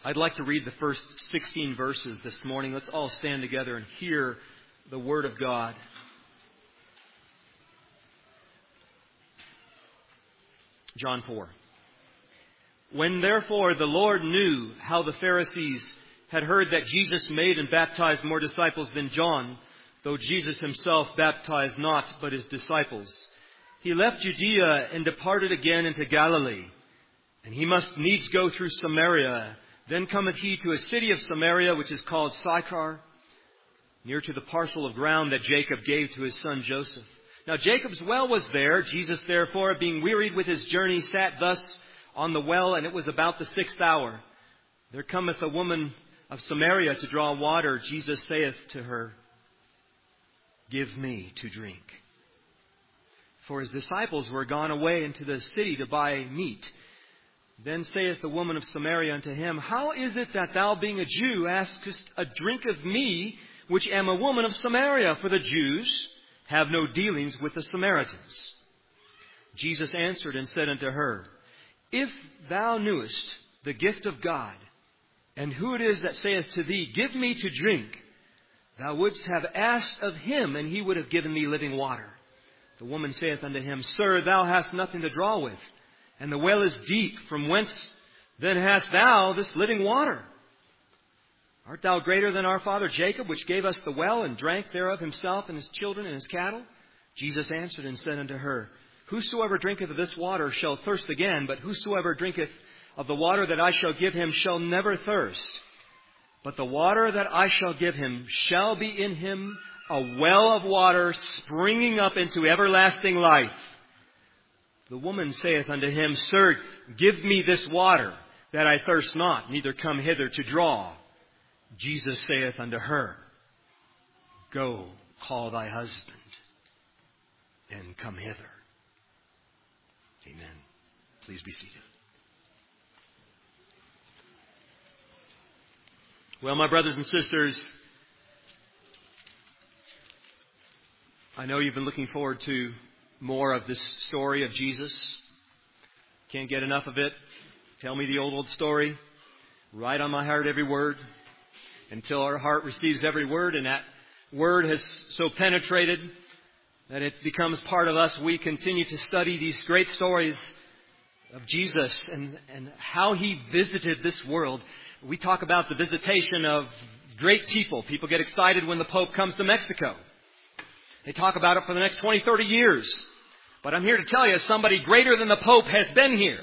I'd like to read the first 16 verses this morning. Let's all stand together and hear the Word of God. John 4. When therefore the Lord knew how the Pharisees had heard that Jesus made and baptized more disciples than John, though Jesus himself baptized not but his disciples, he left Judea and departed again into Galilee. And he must needs go through Samaria. Then cometh he to a city of Samaria, which is called Sychar, near to the parcel of ground that Jacob gave to his son Joseph. Now Jacob's well was there. Jesus therefore, being wearied with his journey, sat thus on the well, and it was about the 6th hour. There cometh a woman of Samaria to draw water. Jesus saith to her, Give me to drink. For his disciples were gone away into the city to buy meat. Then saith the woman of Samaria unto him, How is it that thou, being a Jew, askest a drink of me, which am a woman of Samaria? For the Jews have no dealings with the Samaritans. Jesus answered and said unto her, If thou knewest the gift of God, and who it is that saith to thee, Give me to drink, thou wouldst have asked of him, and he would have given thee living water. The woman saith unto him, Sir, thou hast nothing to draw with, and the well is deep. From whence then hast thou this living water? Art thou greater than our father Jacob, which gave us the well, and drank thereof himself and his children and his cattle? Jesus answered and said unto her, Whosoever drinketh of this water shall thirst again, but whosoever drinketh of the water that I shall give him shall never thirst. But the water that I shall give him shall be in him a well of water springing up into everlasting life. The woman saith unto him, Sir, give me this water, that I thirst not, neither come hither to draw. Jesus saith unto her, Go, call thy husband, and come hither. Amen. Please be seated. Well, my brothers and sisters, I know you've been looking forward to more of this story of Jesus. Can't get enough of it. Tell me the old story. Write on my heart every word until our heart receives every word, and that word has so penetrated that it becomes part of us. We continue to study these great stories of Jesus and how he visited this world. We talk about the visitation of great people. People get excited when the Pope comes to Mexico. They talk about it for the next 20, 30 years. But I'm here to tell you, somebody greater than the Pope has been here.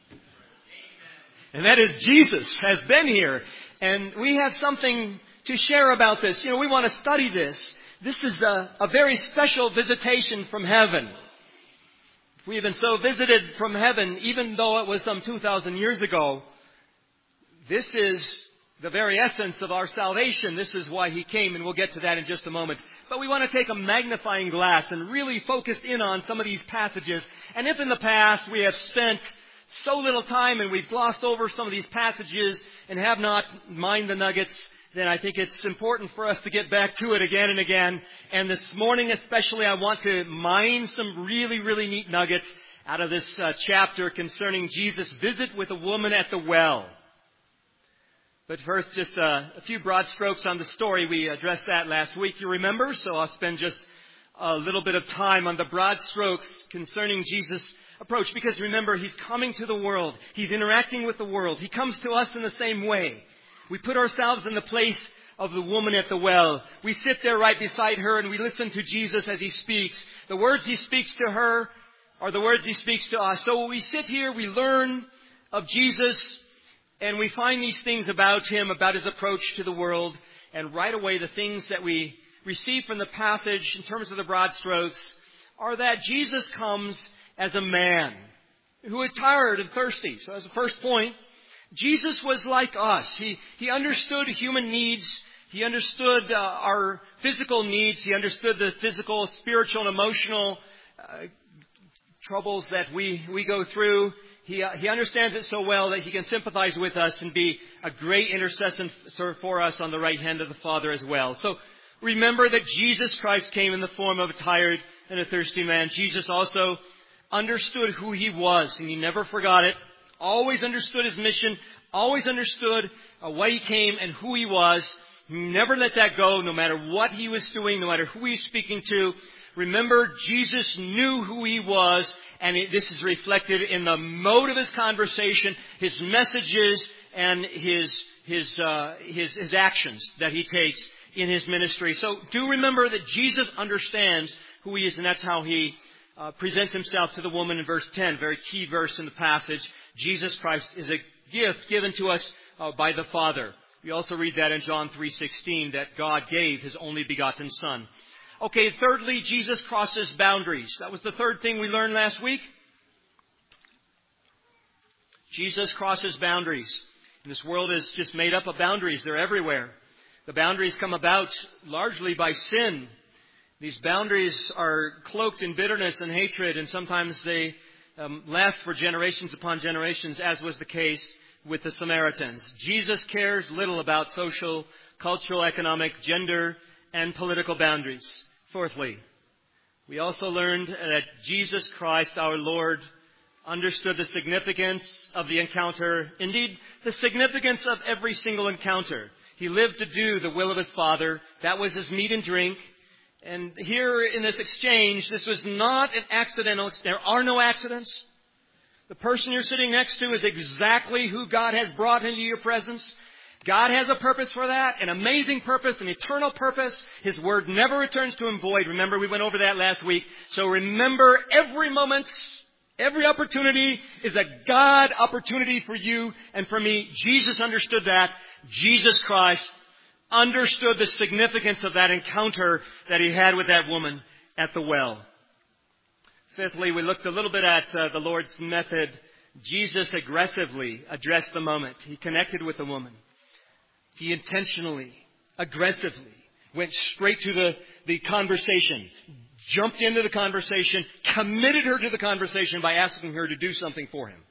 And that is Jesus has been here. And we have something to share about this. You know, we want to study this. This is a very special visitation from heaven. We have been so visited from heaven, even though it was some 2,000 years ago. This is the very essence of our salvation. This is why he came, and we'll get to that in just a moment. But we want to take a magnifying glass and really focus in on some of these passages. And if in the past we have spent so little time and we've glossed over some of these passages and have not mined the nuggets, then I think it's important for us to get back to it again and again. And this morning especially, I want to mine some really, really neat nuggets out of this chapter concerning Jesus' visit with a woman at the well. But first, just a few broad strokes on the story. We addressed that last week, you remember, so I'll spend just a little bit of time on the broad strokes concerning Jesus' approach. Because remember, he's coming to the world. He's interacting with the world. He comes to us in the same way. We put ourselves in the place of the woman at the well. We sit there right beside her and we listen to Jesus as he speaks. The words he speaks to her are the words he speaks to us. So we sit here, we learn of Jesus, and we find these things about him, about his approach to the world. And right away, the things that we receive from the passage in terms of the broad strokes are that Jesus comes as a man who is tired and thirsty. So as a first point, Jesus was like us. He understood human needs. He understood our physical needs. He understood the physical, spiritual, and emotional troubles that we go through. He understands it so well that he can sympathize with us and be a great intercessor for us on the right hand of the Father as well. So remember that Jesus Christ came in the form of a tired and a thirsty man. Jesus also understood who he was, and he never forgot it. Always understood his mission, Always understood why He came and who He was. Never let that go, no matter what He was doing, no matter who He was speaking to. Remember, Jesus knew who He was, and this is reflected in the mode of His conversation, His messages, and His actions that He takes in His ministry. So do remember that Jesus understands who He is, and that's how He presents Himself to the woman in verse 10, very key verse in the passage. Jesus Christ is a gift given to us by the Father. We also read that in John 3:16, that God gave His only begotten Son. Okay, thirdly, Jesus crosses boundaries. That was the third thing we learned last week. Jesus crosses boundaries. And this world is just made up of boundaries. They're everywhere. The boundaries come about largely by sin. These boundaries are cloaked in bitterness and hatred, and sometimes they last for generations upon generations, as was the case with the Samaritans. Jesus cares little about social, cultural, economic, gender, and political boundaries. Fourthly, we also learned that Jesus Christ, our Lord, understood the significance of the encounter, indeed, the significance of every single encounter. He lived to do the will of His Father. That was His meat and drink. And here in this exchange, this was not an accidental. There are no accidents. The person you're sitting next to is exactly who God has brought into your presence. God has a purpose for that, an amazing purpose, an eternal purpose. His word never returns to Him void. Remember, we went over that last week. So remember, every moment, every opportunity is a God opportunity for you and for me. Jesus understood that. Jesus Christ understood the significance of that encounter that He had with that woman at the well. Fifthly, we looked a little bit at the Lord's method. Jesus aggressively addressed the moment. He connected with the woman. He intentionally, aggressively went straight to the conversation, jumped into the conversation, committed her to the conversation by asking her to do something for Him.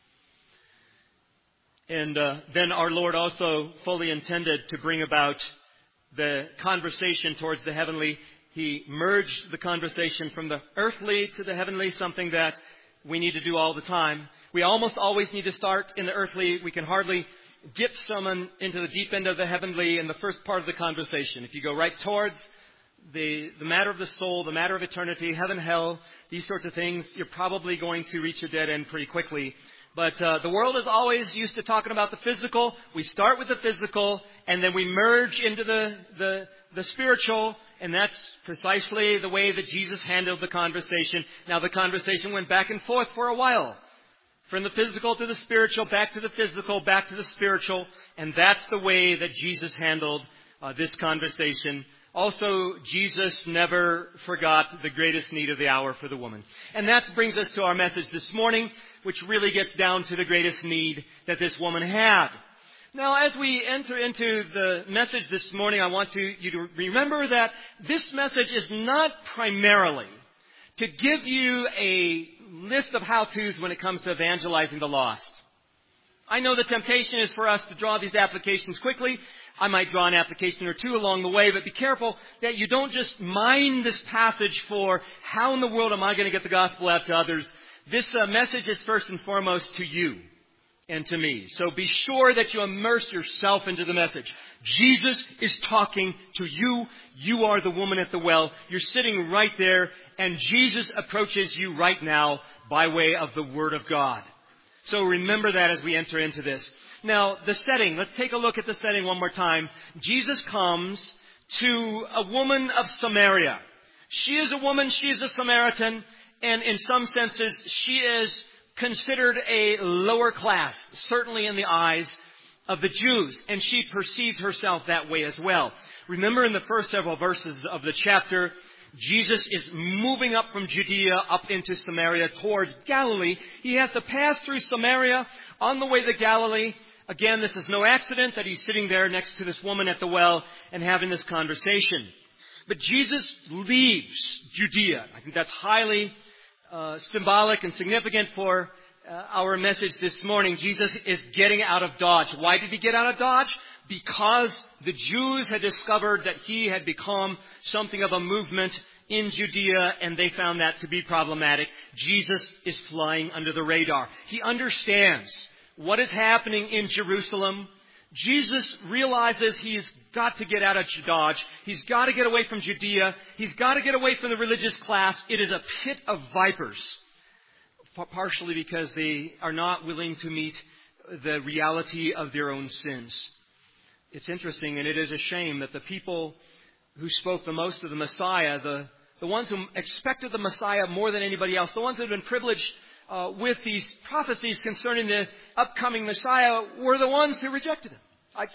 And then our Lord also fully intended to bring about the conversation towards the heavenly. He merged the conversation from the earthly to the heavenly, something that we need to do all the time. We almost always need to start in the earthly. We can hardly dip someone into the deep end of the heavenly in the first part of the conversation. If you go right towards the matter of the soul, the matter of eternity, heaven, hell, these sorts of things, you're probably going to reach a dead end pretty quickly. But the world is always used to talking about the physical. We start with the physical, and then we merge into the spiritual, and that's precisely the way that Jesus handled the conversation. Now, the conversation went back and forth for a while. From the physical to the spiritual, back to the physical, back to the spiritual. And that's the way that Jesus handled this conversation. Also, Jesus never forgot the greatest need of the hour for the woman. And that brings us to our message this morning, which really gets down to the greatest need that this woman had. Now, as we enter into the message this morning, I want you to remember that this message is not primarily to give you a list of how-tos when it comes to evangelizing the lost. I know the temptation is for us to draw these applications quickly. I might draw an application or two along the way, but be careful that you don't just mine this passage for how in the world am I going to get the gospel out to others. This message is first and foremost to you and to me. So be sure that you immerse yourself into the message. Jesus is talking to you. You are the woman at the well. You're sitting right there, and Jesus approaches you right now by way of the Word of God. So remember that as we enter into this. Now, the setting. Let's take a look at the setting one more time. Jesus comes to a woman of Samaria. She is a woman. She is a Samaritan. And in some senses, she is considered a lower class, certainly in the eyes of the Jews. And she perceives herself that way as well. Remember in the first several verses of the chapter, Jesus is moving up from Judea up into Samaria towards Galilee. He has to pass through Samaria on the way to Galilee. Again, this is no accident that he's sitting there next to this woman at the well and having this conversation. But Jesus leaves Judea. I think that's highly symbolic and significant for our message this morning. Jesus is getting out of Dodge. Why did he get out of Dodge? Because the Jews had discovered that he had become something of a movement in Judea, and they found that to be problematic. Jesus is flying under the radar. He understands what is happening in Jerusalem. Jesus realizes he's got to get out of Dodge. He's got to get away from Judea. He's got to get away from the religious class. It is a pit of vipers, partially because they are not willing to meet the reality of their own sins. It's interesting, and it is a shame that the people who spoke the most of the Messiah, the ones who expected the Messiah more than anybody else, the ones who had been privileged with these prophecies concerning the upcoming Messiah, were the ones who rejected him.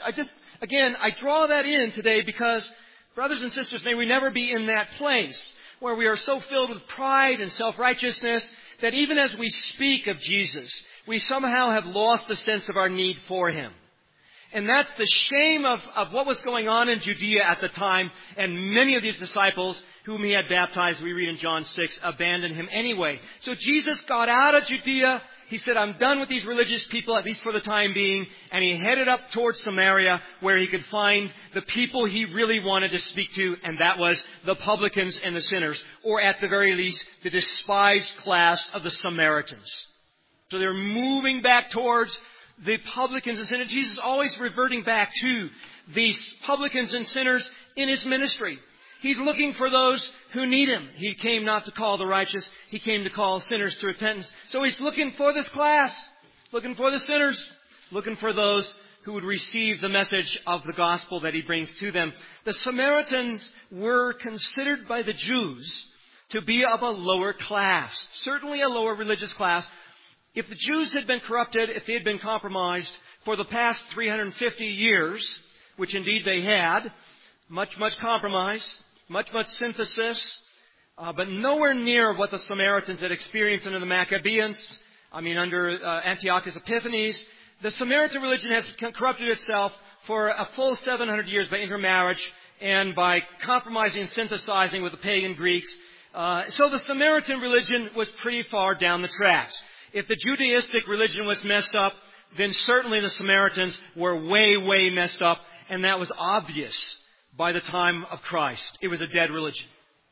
I draw that in today because, brothers and sisters, may we never be in that place where we are so filled with pride and self-righteousness that even as we speak of Jesus, we somehow have lost the sense of our need for him. And that's the shame of what was going on in Judea at the time. And many of these disciples whom he had baptized, we read in John 6, abandoned him anyway. So Jesus got out of Judea. He said, I'm done with these religious people, at least for the time being. And he headed up towards Samaria, where he could find the people he really wanted to speak to. And that was the publicans and the sinners. Or at the very least, the despised class of the Samaritans. So they're moving back towards the publicans and sinners. Jesus is always reverting back to these publicans and sinners in his ministry. He's looking for those who need him. He came not to call the righteous. He came to call sinners to repentance. So he's looking for this class, looking for the sinners, looking for those who would receive the message of the gospel that he brings to them. The Samaritans were considered by the Jews to be of a lower class, certainly a lower religious class. If the Jews had been corrupted, if they had been compromised for the past 350 years, which indeed they had, much compromise, much synthesis, but nowhere near what the Samaritans had experienced under the Maccabees, under Antiochus Epiphanes. The Samaritan religion had corrupted itself for a full 700 years by intermarriage and by compromising and synthesizing with the pagan Greeks. So the Samaritan religion was pretty far down the tracks. If the Judaistic religion was messed up, then certainly the Samaritans were way messed up, and that was obvious by the time of Christ. It was a dead religion.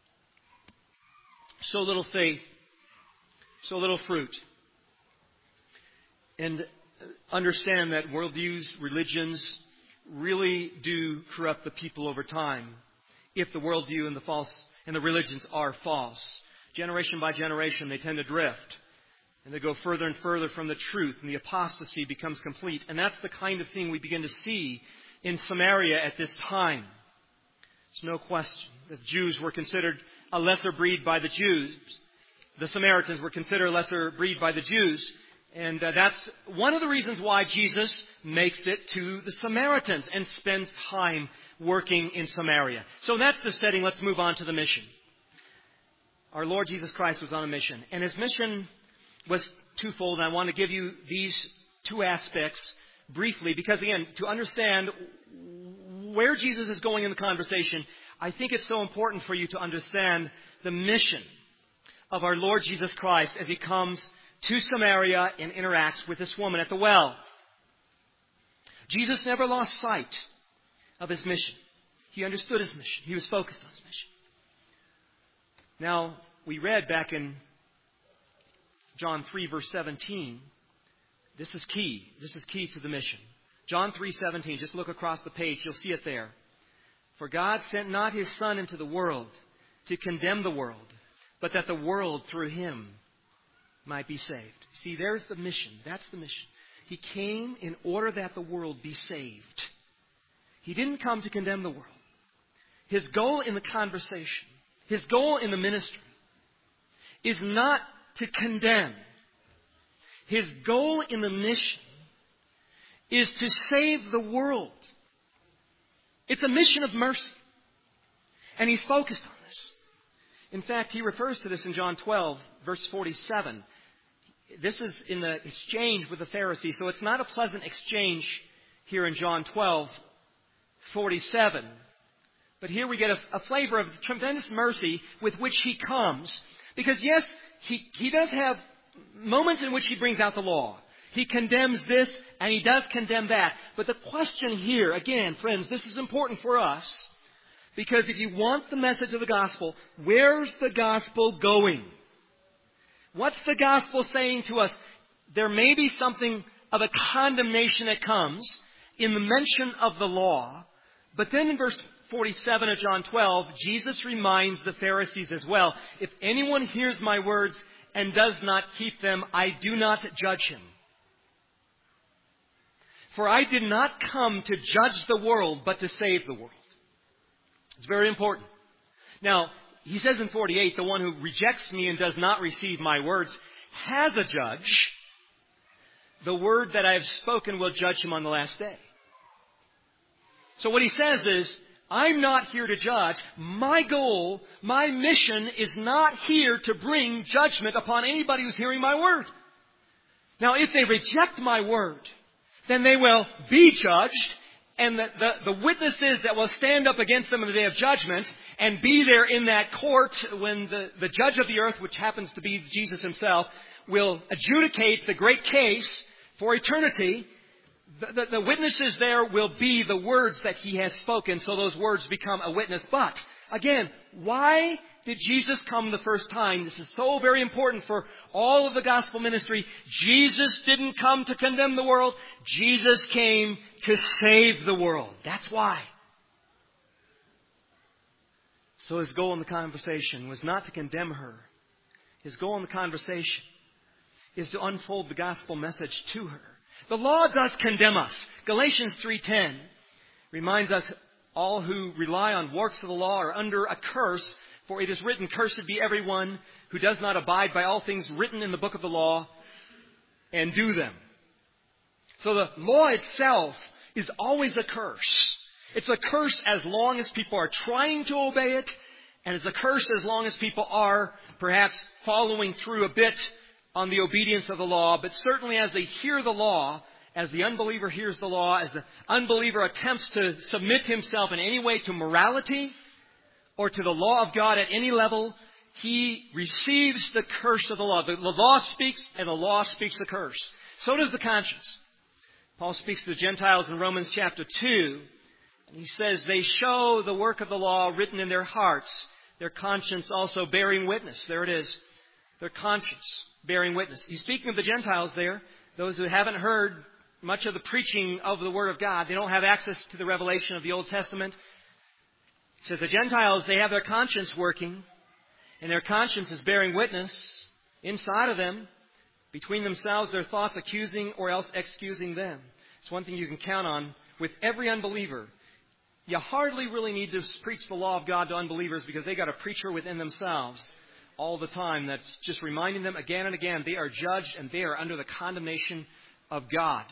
So little faith, so little fruit. And understand that worldviews, religions, really do corrupt the people over time if the worldview and the religions are false. Generation by generation, they tend to drift. And they go further and further from the truth, and the apostasy becomes complete. And that's the kind of thing we begin to see in Samaria at this time. There's no question that Jews were considered a lesser breed by the Jews. The Samaritans were considered a lesser breed by the Jews. And that's one of the reasons why Jesus makes it to the Samaritans and spends time working in Samaria. So that's the setting. Let's move on to the mission. Our Lord Jesus Christ was on a mission. And his mission was twofold, and I want to give you these two aspects briefly, because again, to understand where Jesus is going in the conversation, I think it's so important for you to understand the mission of our Lord Jesus Christ as he comes to Samaria and interacts with this woman at the well. Jesus never lost sight of his mission. He understood his mission. He was focused on his mission. Now, we read back in John 3, verse 17. This is key. This is key to the mission. John 3:17. Just look across the page. You'll see it there. For God sent not his Son into the world to condemn the world, but that the world through him might be saved. See, there's the mission. That's the mission. He came in order that the world be saved. He didn't come to condemn the world. His goal in the conversation, his goal in the ministry, is not to condemn. His goal in the mission is to save the world. It's a mission of mercy. And he's focused on this. In fact, he refers to this in John 12, verse 47. This is in the exchange with the Pharisees. So it's not a pleasant exchange here in John 12, 47. But here we get a flavor of tremendous mercy with which he comes. Because yes, he does have moments in which he brings out the law. He condemns this and he does condemn that. But the question here, again, friends, this is important for us. Because if you want the message of the gospel, where's the gospel going? What's the gospel saying to us? There may be something of a condemnation that comes in the mention of the law. But then in verse 47 of John 12, Jesus reminds the Pharisees as well, if anyone hears my words and does not keep them, I do not judge him. For I did not come to judge the world, but to save the world. It's very important. Now, he says in 48, the one who rejects me and does not receive my words has a judge. The word that I have spoken will judge him on the last day. So what he says is, I'm not here to judge. My goal, my mission is not here to bring judgment upon anybody who's hearing my word. Now, if they reject my word, then they will be judged, and the witnesses that will stand up against them in the day of judgment and be there in that court when the judge of the earth, which happens to be Jesus himself, will adjudicate the great case for eternity. The witnesses there will be the words that he has spoken, so those words become a witness. But, again, why did Jesus come the first time? This is so very important for all of the gospel ministry. Jesus didn't come to condemn the world. Jesus came to save the world. That's why. So his goal in the conversation was not to condemn her. His goal in the conversation is to unfold the gospel message to her. The law does condemn us. Galatians 3:10 reminds us all who rely on works of the law are under a curse, for it is written, cursed be everyone who does not abide by all things written in the book of the law and do them. So the law itself is always a curse. It's a curse as long as people are trying to obey it, and it's a curse as long as people are perhaps following through a bit on the obedience of the law. But certainly as they hear the law, as the unbeliever hears the law, as the unbeliever attempts to submit himself in any way to morality or to the law of God at any level, he receives the curse of the law. The law speaks, and the law speaks the curse. So does the conscience. Paul speaks to the Gentiles in Romans chapter 2. And he says, they show the work of the law written in their hearts, their conscience also bearing witness. There it is. Their conscience bearing witness. He's speaking of the Gentiles there, those who haven't heard much of the preaching of the Word of God. They don't have access to the revelation of the Old Testament. He says the Gentiles, they have their conscience working, and their conscience is bearing witness inside of them, between themselves, their thoughts accusing or else excusing them. It's one thing you can count on with every unbeliever. You hardly really need to preach the law of God to unbelievers because they got a preacher within themselves all the time that's just reminding them again and again they are judged and they are under the condemnation of God.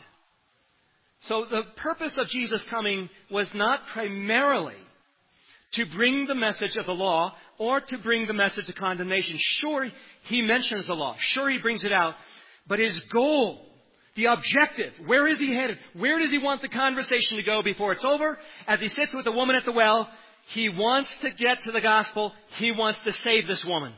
So the purpose of Jesus coming was not primarily to bring the message of the law or to bring the message of condemnation. Sure, he mentions the law. Sure, he brings it out. But his goal, the objective, where is he headed? Where does he want the conversation to go before it's over? As he sits with the woman at the well, he wants to get to the gospel. He wants to save this woman.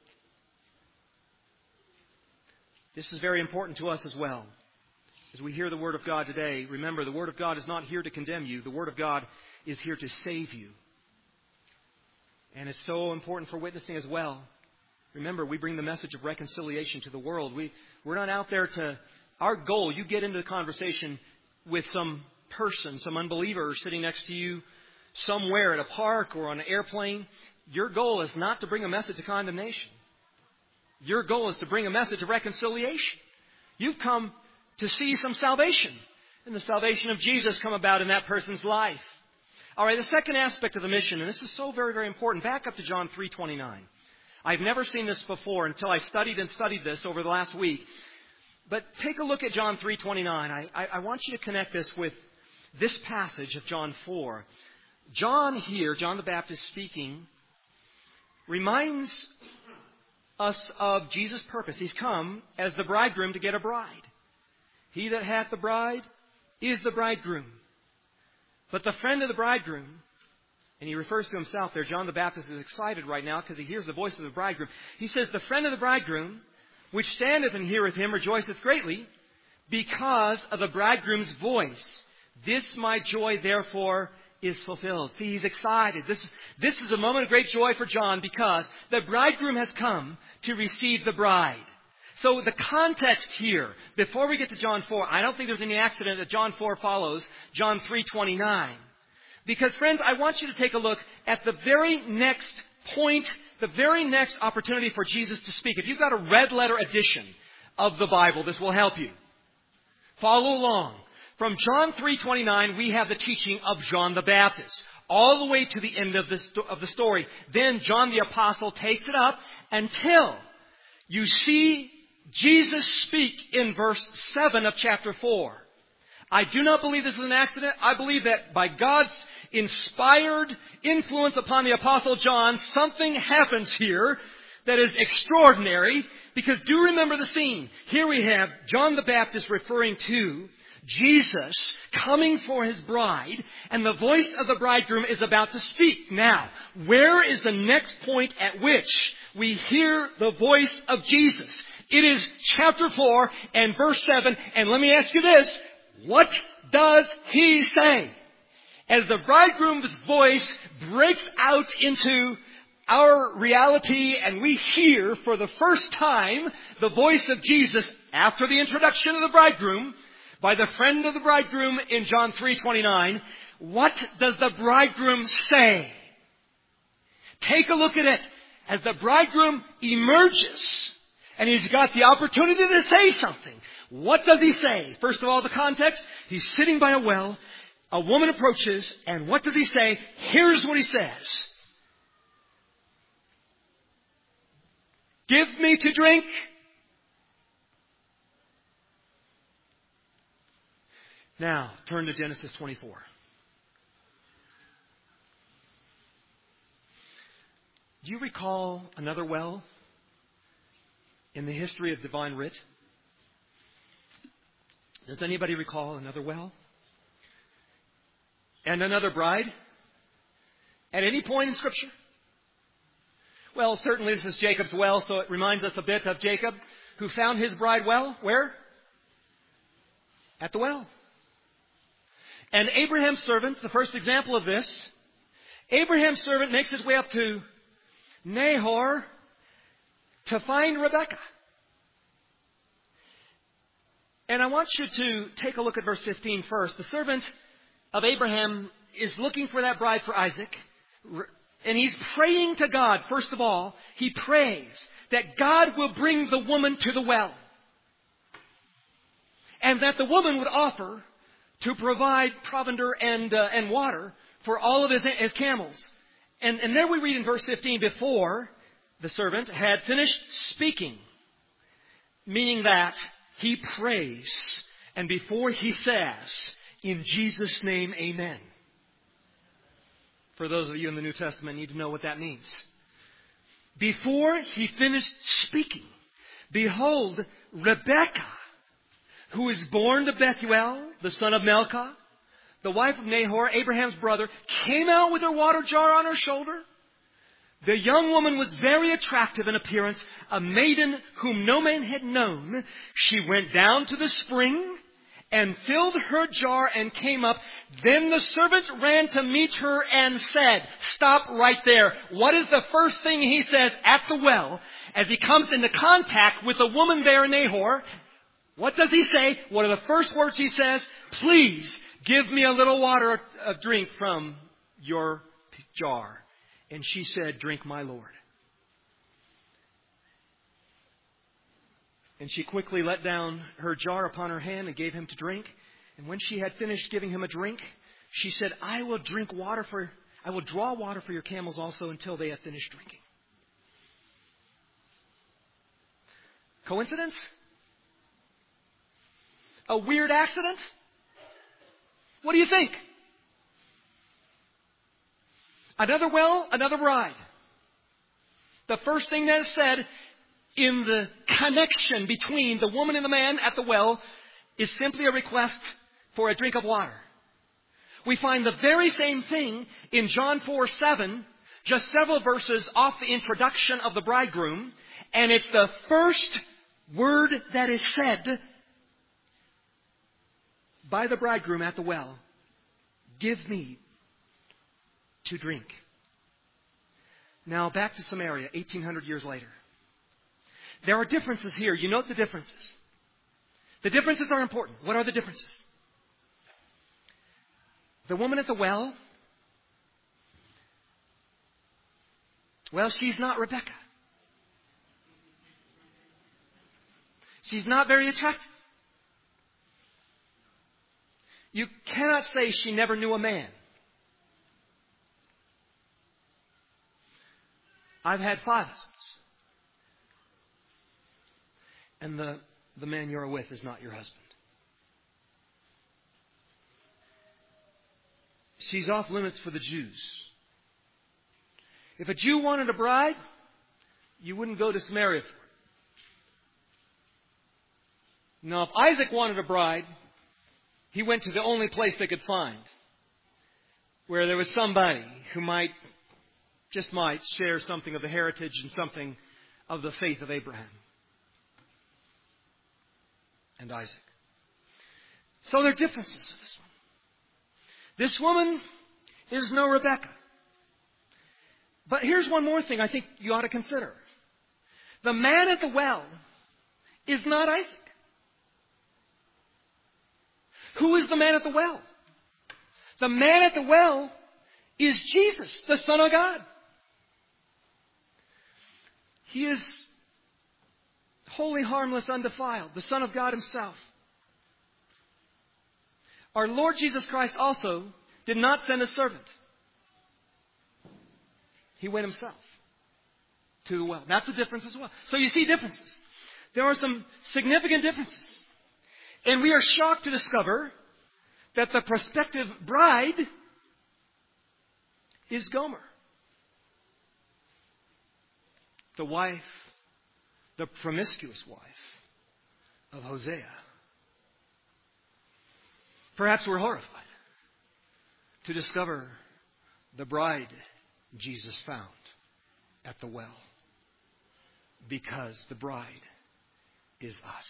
This is very important to us as well. As we hear the Word of God today, remember, the Word of God is not here to condemn you. The Word of God is here to save you. And it's so important for witnessing as well. Remember, we bring the message of reconciliation to the world. We're not out there to... Our goal, you get into the conversation with some person, some unbeliever sitting next to you somewhere at a park or on an airplane. Your goal is not to bring a message of condemnation. Your goal is to bring a message of reconciliation. You've come to see some salvation. And the salvation of Jesus come about in that person's life. All right, the second aspect of the mission, and this is so very, very important. Back up to John 3:29. I've never seen this before until I studied this over the last week. But take a look at John 3:29. I want you to connect this with this passage of John 4. John here, John the Baptist speaking, reminds us of Jesus' purpose. He's come as the bridegroom to get a bride. He that hath the bride is the bridegroom. But the friend of the bridegroom, and he refers to himself there, John the Baptist is excited right now because he hears the voice of the bridegroom. He says, the friend of the bridegroom, which standeth and heareth him, rejoiceth greatly because of the bridegroom's voice. This my joy, therefore, is fulfilled. See, he's excited. This is a moment of great joy for John because the bridegroom has come to receive the bride. So the context here, before we get to John 4, I don't think there's any accident that John 4 follows John 3:29. Because, friends, I want you to take a look at the very next point, the very next opportunity for Jesus to speak. If you've got a red letter edition of the Bible, this will help you. Follow along. From John 3:29, we have the teaching of John the Baptist, all the way to the end of the story. Then John the Apostle takes it up until you see Jesus speak in verse 7 of chapter 4. I do not believe this is an accident. I believe that by God's inspired influence upon the Apostle John, something happens here that is extraordinary. Because do remember the scene. Here we have John the Baptist referring to Jesus coming for his bride, and the voice of the bridegroom is about to speak. Now, where is the next point at which we hear the voice of Jesus? It is chapter 4 and verse 7. And let me ask you this. What does he say? As the bridegroom's voice breaks out into our reality and we hear for the first time the voice of Jesus after the introduction of the bridegroom by the friend of the bridegroom in John 3:29, what does the bridegroom say? Take a look at it. As the bridegroom emerges and he's got the opportunity to say something, what does he say? First of all, the context, he's sitting by a well. A woman approaches, and what does he say? Here's what he says. Give me to drink. Now, turn to Genesis 24. Do you recall another well in the history of divine writ? Does anybody recall another well? And another bride? At any point in Scripture? Well, certainly this is Jacob's well, so it reminds us a bit of Jacob, who found his bride well. Where? At the well. And Abraham's servant, the first example of this, Abraham's servant makes his way up to Nahor to find Rebekah. And I want you to take a look at verse 15 first. The servant of Abraham is looking for that bride for Isaac. And he's praying to God. First of all, he prays that God will bring the woman to the well. And that the woman would offer to provide provender and water for all of his camels. And there we read in verse 15, before the servant had finished speaking. Meaning that he prays. And before he says, in Jesus' name, amen. For those of you in the New Testament, need to know what that means. Before he finished speaking, behold, Rebekah, who is born to Bethuel, the son of Milcah, the wife of Nahor, Abraham's brother, came out with her water jar on her shoulder. The young woman was very attractive in appearance, a maiden whom no man had known. She went down to the spring and filled her jar and came up. Then the servant ran to meet her and said, stop right there. What is the first thing he says at the well as he comes into contact with the woman there in Nahor? What does he say? What are the first words he says? Please give me a little water, a drink from your jar. And she said, drink, my Lord. And she quickly let down her jar upon her hand and gave him to drink. And when she had finished giving him a drink, she said, I will draw water for your camels also until they have finished drinking. Coincidence? A weird accident? What do you think? Another well, another bride. The first thing that is said in the connection between the woman and the man at the well is simply a request for a drink of water. We find the very same thing in John 4:7, just several verses off the introduction of the bridegroom, and it's the first word that is said by the bridegroom at the well. Give me to drink. Now back to Samaria, 1800 years later. There are differences here. You note the differences. The differences are important. What are the differences? The woman at the well, well, she's not Rebecca. She's not very attractive. You cannot say she never knew a man. I've had 5 husbands. And the man you're with is not your husband. She's off limits for the Jews. If a Jew wanted a bride, you wouldn't go to Samaria for it. Now, if Isaac wanted a bride, he went to the only place they could find, where there was somebody who might share something of the heritage and something of the faith of Abraham and Isaac. So there are differences to this one. This woman is no Rebecca. But here's one more thing I think you ought to consider. The man at the well is not Isaac. Who is the man at the well? The man at the well is Jesus, the Son of God. He is holy, harmless, undefiled, the Son of God Himself. Our Lord Jesus Christ also did not send a servant. He went Himself to the well. That's a difference as well. So you see differences. There are some significant differences. And we are shocked to discover that the prospective bride is Gomer. The wife, the promiscuous wife of Hosea. Perhaps we're horrified to discover the bride Jesus found at the well, because the bride is us.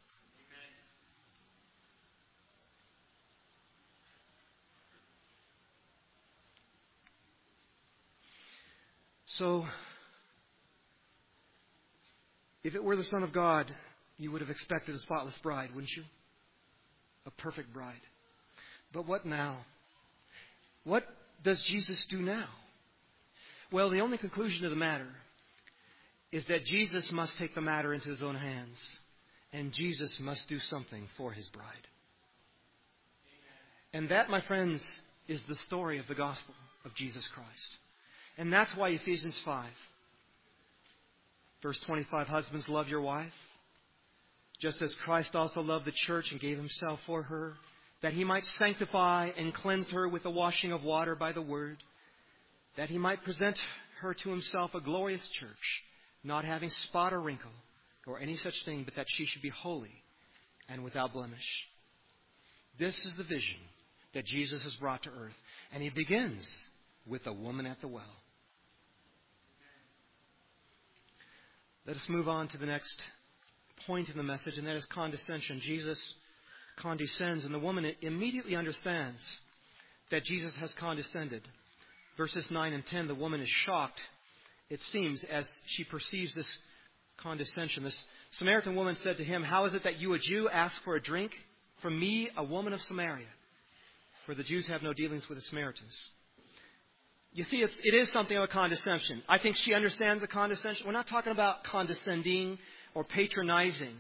So, if it were the Son of God, you would have expected a spotless bride, wouldn't you? A perfect bride. But what now? What does Jesus do now? Well, the only conclusion to the matter is that Jesus must take the matter into His own hands, and Jesus must do something for His bride. And that, my friends, is the story of the gospel of Jesus Christ. And that's why Ephesians 5, verse 25, husbands, love your wife, just as Christ also loved the church and gave Himself for her, that He might sanctify and cleanse her with the washing of water by the word, that He might present her to Himself a glorious church, not having spot or wrinkle or any such thing, but that she should be holy and without blemish. This is the vision that Jesus has brought to earth. And He begins with the woman at the well. Let us move on to the next point in the message, and that is condescension. Jesus condescends, and the woman immediately understands that Jesus has condescended. Verses 9 and 10, the woman is shocked, it seems, as she perceives this condescension. This Samaritan woman said to Him, "How is it that you, a Jew, ask for a drink from me, a woman of Samaria?" For the Jews have no dealings with the Samaritans. You see, it is something of a condescension. I think she understands the condescension. We're not talking about condescending or patronizing.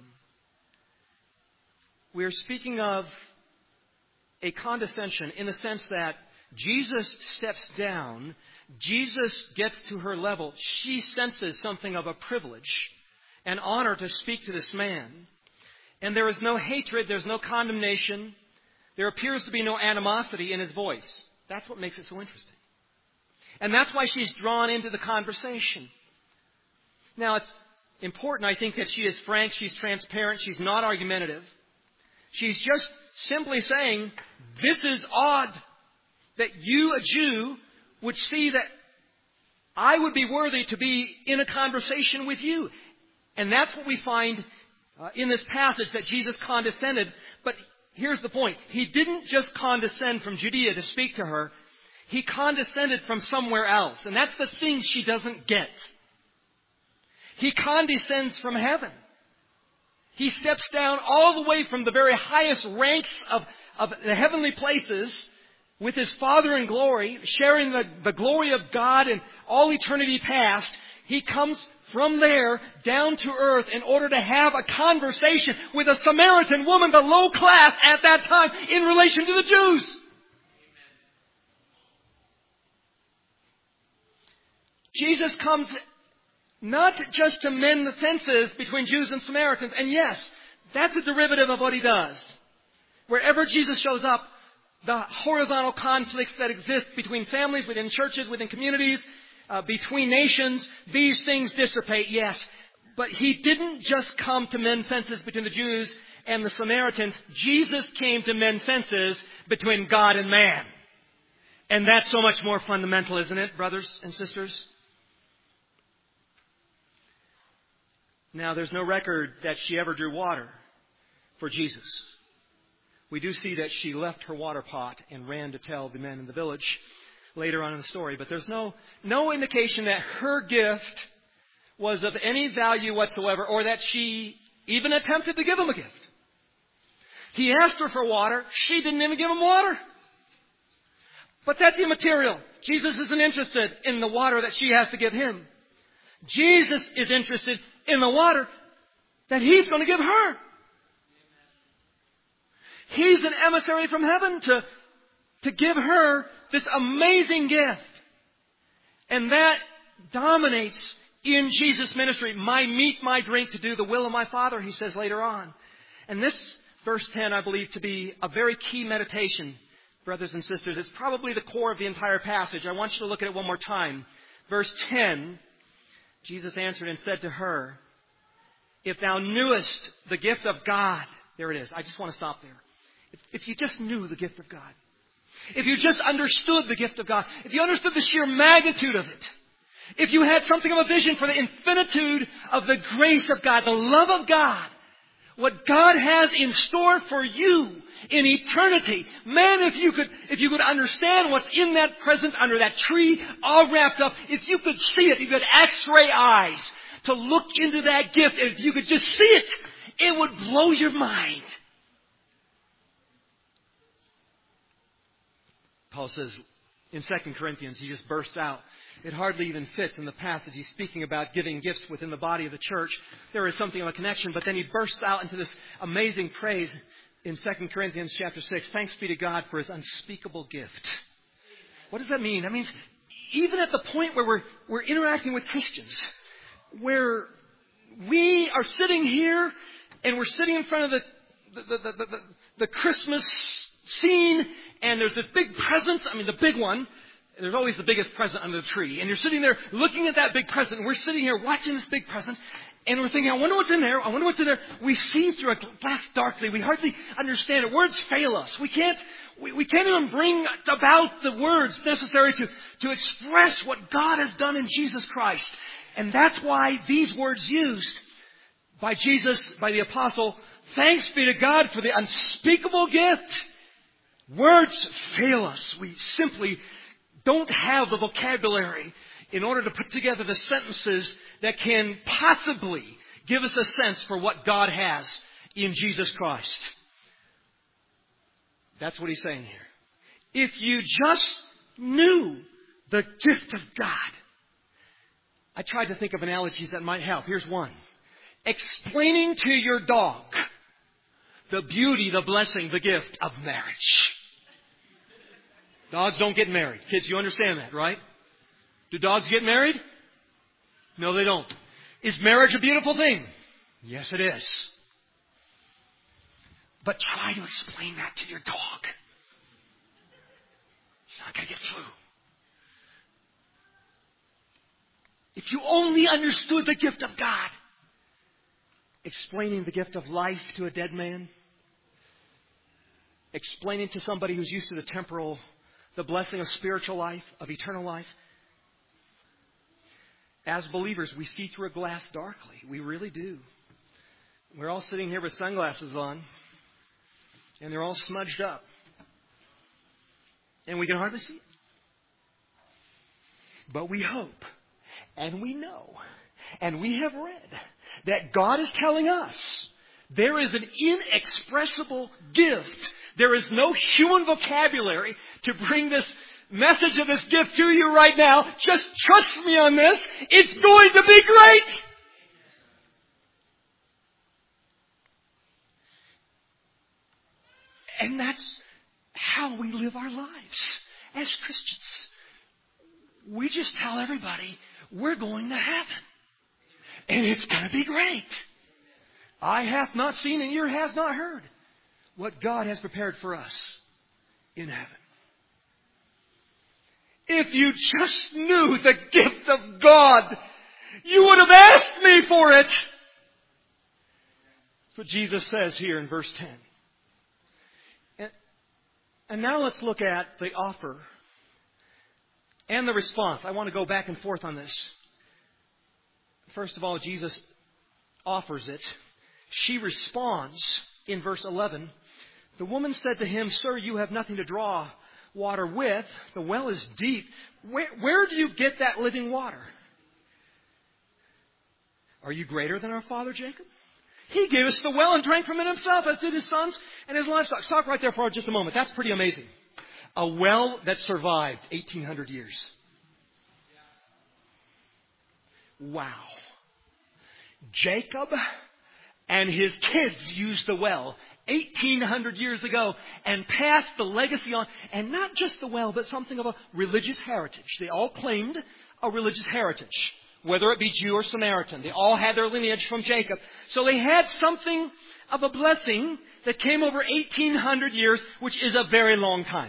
We are speaking of a condescension in the sense that Jesus steps down. Jesus gets to her level. She senses something of a privilege and honor to speak to this man. And there is no hatred. There's no condemnation. There appears to be no animosity in his voice. That's what makes it so interesting. And that's why she's drawn into the conversation. Now, it's important, I think, that she is frank, she's transparent, she's not argumentative. She's just simply saying, this is odd that you, a Jew, would see that I would be worthy to be in a conversation with you. And that's what we find in this passage, that Jesus condescended. But here's the point. He didn't just condescend from Judea to speak to her. He condescended from somewhere else. And that's the thing she doesn't get. He condescends from heaven. He steps down all the way from the very highest ranks of the heavenly places with His Father in glory, sharing the glory of God in all eternity past. He comes from there down to earth in order to have a conversation with a Samaritan woman, the low class at that time, in relation to the Jews. Jesus comes not just to mend the fences between Jews and Samaritans. And yes, that's a derivative of what He does. Wherever Jesus shows up, the horizontal conflicts that exist between families, within churches, within communities, between nations, these things dissipate, yes. But He didn't just come to mend fences between the Jews and the Samaritans. Jesus came to mend fences between God and man. And that's so much more fundamental, isn't it, brothers and sisters? Now, there's no record that she ever drew water for Jesus. We do see that she left her water pot and ran to tell the men in the village later on in the story. But there's no indication that her gift was of any value whatsoever, or that she even attempted to give him a gift. He asked her for water. She didn't even give him water. But that's immaterial. Jesus isn't interested in the water that she has to give Him. Jesus is interested in the water that He's going to give her. He's an emissary from heaven to give her this amazing gift. And that dominates in Jesus' ministry. My meat, my drink, to do the will of my Father, He says later on. And this verse 10, I believe, to be a very key meditation, brothers and sisters. It's probably the core of the entire passage. I want you to look at it one more time. Verse 10, Jesus answered and said to her, if thou knewest the gift of God. There it is. I just want to stop there. If you just knew the gift of God. If you just understood the gift of God. If you understood the sheer magnitude of it. If you had something of a vision for the infinitude of the grace of God, the love of God. What God has in store for you in eternity. Man, if you could understand what's in that present under that tree, all wrapped up, if you could see it, if you had X-ray eyes to look into that gift, and if you could just see it, it would blow your mind. Paul says in 2 Corinthians, he just bursts out. It hardly even fits in the passage. He's speaking about giving gifts within the body of the church. There is something of a connection, but then he bursts out into this amazing praise in 2 Corinthians chapter 6. Thanks be to God for His unspeakable gift. What does that mean? That means even at the point where we're interacting with Christians, where we are sitting here and we're sitting in front of the Christmas scene, and there's this big present, the big one. There's always the biggest present under the tree. And you're sitting there looking at that big present. And we're sitting here watching this big present. And we're thinking, I wonder what's in there. I wonder what's in there. We see through a glass darkly. We hardly understand it. Words fail us. We can't even bring about the words necessary to express what God has done in Jesus Christ. And that's why these words used by Jesus, by the apostle, thanks be to God for the unspeakable gift. Words fail us. We simply don't have the vocabulary in order to put together the sentences that can possibly give us a sense for what God has in Jesus Christ. That's what he's saying here. If you just knew the gift of God. I tried to think of analogies that might help. Here's one. Explaining to your dog the beauty, the blessing, the gift of marriage. Dogs don't get married. Kids, you understand that, right? Do dogs get married? No, they don't. Is marriage a beautiful thing? Yes, it is. But try to explain that to your dog. She's not going to get through. If you only understood the gift of God, explaining the gift of life to a dead man, explaining to somebody who's used to the temporal, the blessing of spiritual life, of eternal life. As believers, we see through a glass darkly. We really do. We're all sitting here with sunglasses on, and they're all smudged up. And we can hardly see it. But we hope, and we know, And we have read that God is telling us there is an inexpressible gift. There is no human vocabulary to bring this message of this gift to you right now. Just trust me on this. It's going to be great. And that's how we live our lives as Christians. We just tell everybody we're going to heaven. And it's going to be great. Eye hath not seen and ear has not heard what God has prepared for us in heaven. If you just knew the gift of God, you would have asked me for it. That's what Jesus says here in verse 10. And now let's look at the offer and the response. I want to go back and forth on this. First of all, Jesus offers it. She responds in verse 11. The woman said to him, "Sir, you have nothing to draw water with. The well is deep. Where do you get that living water? Are you greater than our father Jacob? He gave us the well and drank from it himself, as did his sons and his livestock." Stop right there for just a moment. That's pretty amazing. A well that survived 1,800 years. Wow. Jacob and his kids used the well 1,800 years ago and passed the legacy on. And not just the well, but something of a religious heritage. They all claimed a religious heritage, whether it be Jew or Samaritan. They all had their lineage from Jacob. So they had something of a blessing that came over 1,800 years, which is a very long time.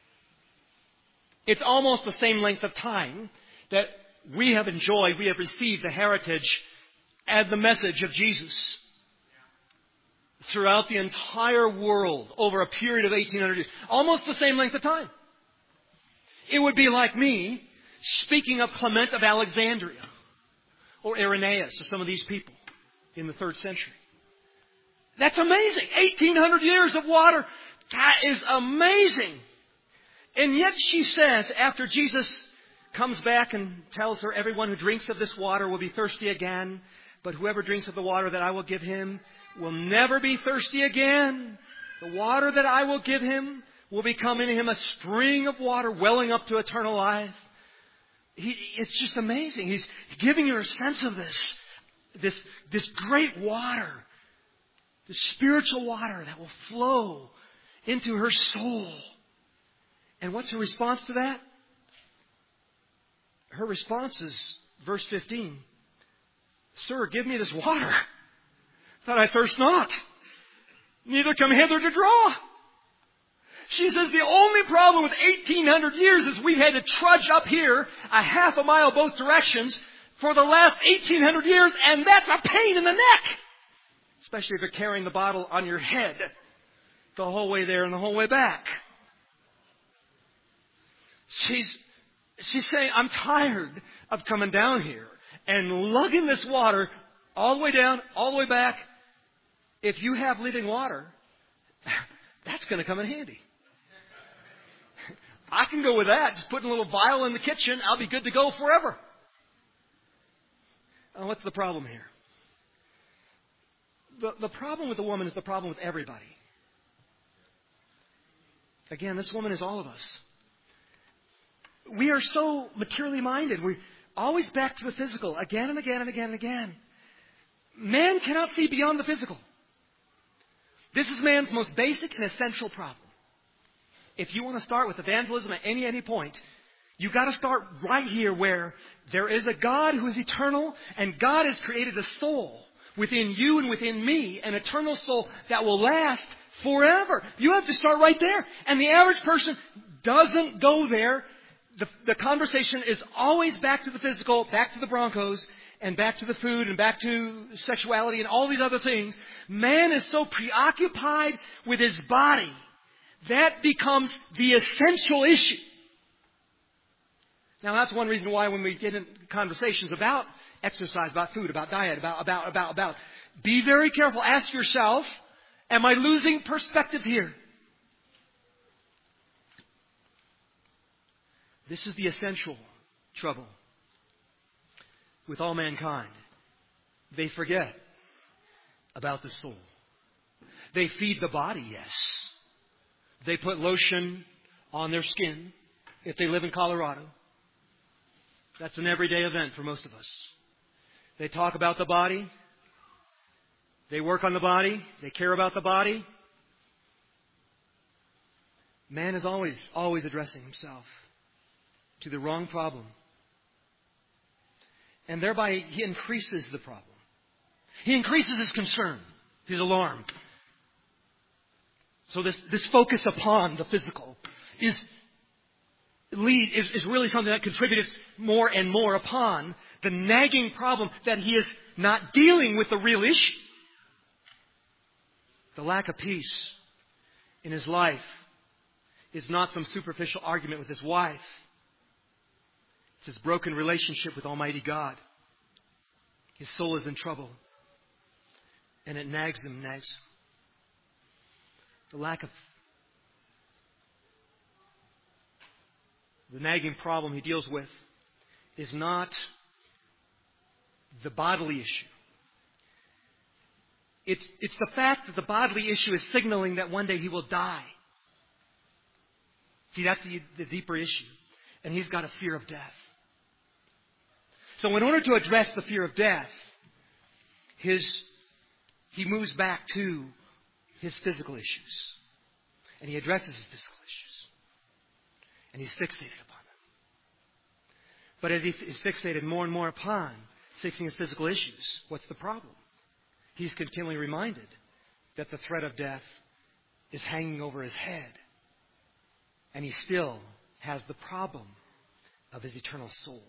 It's almost the same length of time that we have enjoyed, we have received the heritage and the message of Jesus throughout the entire world over a period of 1,800 years. Almost the same length of time. It would be like me speaking of Clement of Alexandria or Irenaeus or some of these people in the 3rd century. That's amazing. 1,800 years of water. That is amazing. And yet she says, after Jesus comes back and tells her, everyone who drinks of this water will be thirsty again, but whoever drinks of the water that I will give him will never be thirsty again. The water that I will give him will become in him a spring of water welling up to eternal life. It's just amazing. He's giving her a sense of this great water, the spiritual water that will flow into her soul. And what's her response to that? Her response is verse 15. "Sir, give me this water, that I thirst not, neither come hither to draw." She says the only problem with 1,800 years is we've had to trudge up here a half a mile both directions for the last 1,800 years, and that's a pain in the neck. Especially if you're carrying the bottle on your head the whole way there and the whole way back. She's saying, I'm tired of coming down here and lugging this water all the way down, all the way back. If you have living water, that's going to come in handy. I can go with that. Just put a little vial in the kitchen. I'll be good to go forever. What's the problem here? The problem with the woman is the problem with everybody. Again, this woman is all of us. We are so materially minded. We're always back to the physical again and again and again and again. Man cannot see beyond the physical. This is man's most basic and essential problem. If you want to start with evangelism at any point, you've got to start right here where there is a God who is eternal, and God has created a soul within you and within me, an eternal soul that will last forever. You have to start right there. And the average person doesn't go there. The conversation is always back to the physical, back to the Broncos, and back to the food, and back to sexuality, and all these other things. Man is so preoccupied with his body, that becomes the essential issue. Now, that's one reason why when we get in conversations about exercise, about food, about diet, about, be very careful. Ask yourself, am I losing perspective here? This is the essential trouble with all mankind. they forget about the soul. They feed the body, yes. They put lotion on their skin if they live in Colorado. That's an everyday event for most of us. They talk about the body. They work on the body. They care about the body. Man is always addressing himself to the wrong problem. And thereby he increases the problem. He increases his concern, his alarm. So this focus upon the physical is really something that contributes more and more upon the nagging problem that he is not dealing with the real issue. The lack of peace in his life is not some superficial argument with his wife. It's his broken relationship with Almighty God. His soul is in trouble. And it nags him. The nagging problem he deals with is not the bodily issue. It's the fact that the bodily issue is signaling that one day he will die. See, that's the deeper issue. And he's got a fear of death. So in order to address the fear of death, he moves back to his physical issues. And he addresses his physical issues. And he's fixated upon them. But as he is fixated more and more upon fixing his physical issues, what's the problem? He's continually reminded that the threat of death is hanging over his head. And he still has the problem of his eternal soul.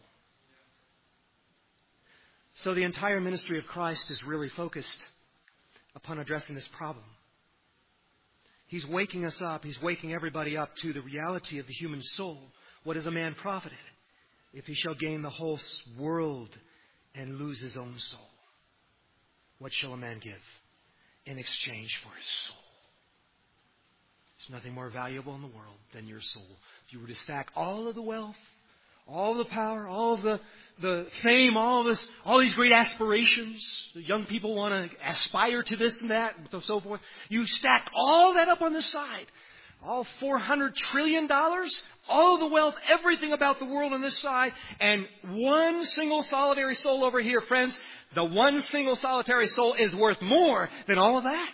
So the entire ministry of Christ is really focused upon addressing this problem. He's waking us up. He's waking everybody up to the reality of the human soul. What is a man profited if he shall gain the whole world and lose his own soul? What shall a man give in exchange for his soul? There's nothing more valuable in the world than your soul. If you were to stack all of the wealth, all of the power, all of the fame, all these great aspirations, the young people want to aspire to this and that and so forth. You stack all that up on the side. All $400 trillion, all the wealth, everything about the world on this side, and one single solitary soul over here, friends. The one single solitary soul is worth more than all of that.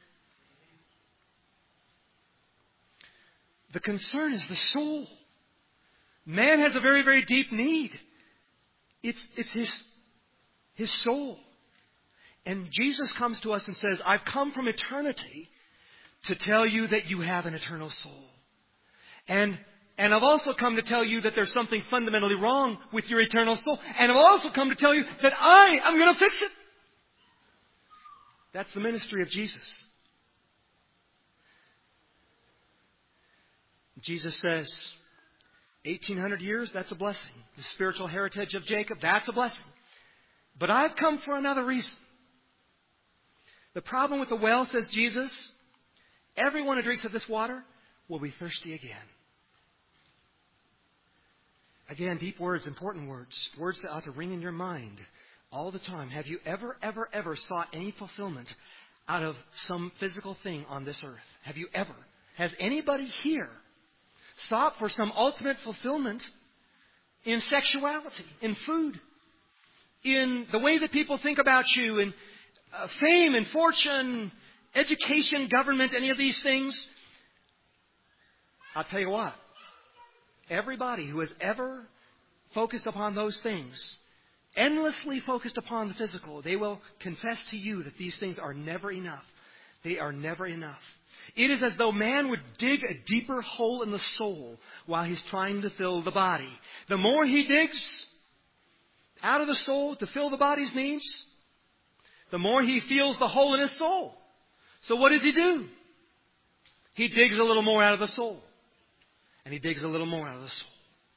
The concern is the soul. Man has a very, very deep need. It's his soul. And Jesus comes to us and says, I've come from eternity to tell you that you have an eternal soul. And I've also come to tell you that there's something fundamentally wrong with your eternal soul. And I've also come to tell you that I am going to fix it. That's the ministry of Jesus. Jesus says, 1,800 years, that's a blessing. The spiritual heritage of Jacob, that's a blessing. But I've come for another reason. The problem with the well, says Jesus, everyone who drinks of this water will be thirsty again. Again, deep words, important words. Words that ought to ring in your mind all the time. Have you ever sought any fulfillment out of some physical thing on this earth? Have you ever? Has anybody here sought for some ultimate fulfillment in sexuality, in food, in the way that people think about you, in fame and fortune, education, government, any of these things? I'll tell you what. Everybody who has ever focused upon those things, endlessly focused upon the physical, they will confess to you that these things are never enough. They are never enough. It is as though man would dig a deeper hole in the soul while he's trying to fill the body. The more he digs out of the soul to fill the body's needs, the more he feels the hole in his soul. So what does he do? He digs a little more out of the soul. And he digs a little more out of the soul.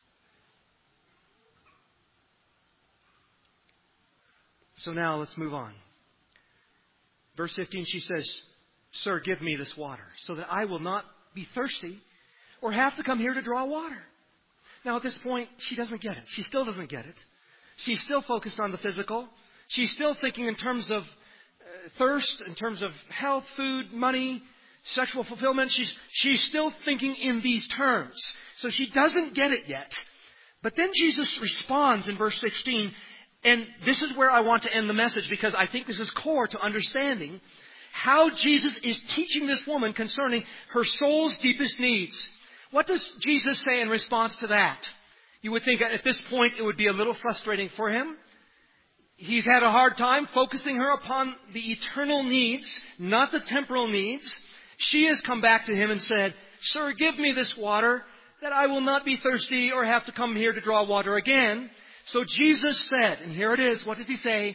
So now let's move on. Verse 15, she says, Sir, give me this water so that I will not be thirsty or have to come here to draw water. Now at this point, she doesn't get it. She still doesn't get it. She's still focused on the physical. She's still thinking in terms of thirst, in terms of health, food, money, sexual fulfillment. She's still thinking in these terms. So she doesn't get it yet. But then Jesus responds in verse 16, and this is where I want to end the message, because I think this is core to understanding how Jesus is teaching this woman concerning her soul's deepest needs. What does Jesus say in response to that? You would think at this point it would be a little frustrating for him. He's had a hard time focusing her upon the eternal needs, not the temporal needs. She has come back to him and said, "Sir, give me this water, that I will not be thirsty or have to come here to draw water again." So Jesus said, and here it is, what does he say?